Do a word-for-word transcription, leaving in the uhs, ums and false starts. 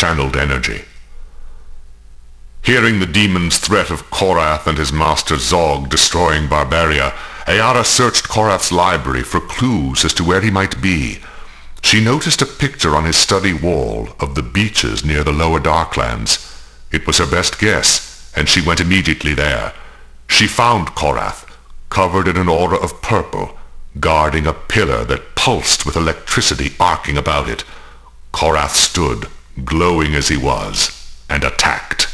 channeled energy. Hearing the demon's threat of Korath and his master Zog destroying Barbaria, Ayara searched Korath's library for clues as to where he might be. She noticed a picture on his study wall of the beaches near the lower Darklands. It was her best guess, and she went immediately there. She found Korath, covered in an aura of purple, guarding a pillar that pulsed with electricity arcing about it. Korath stood, glowing as he was, and attacked.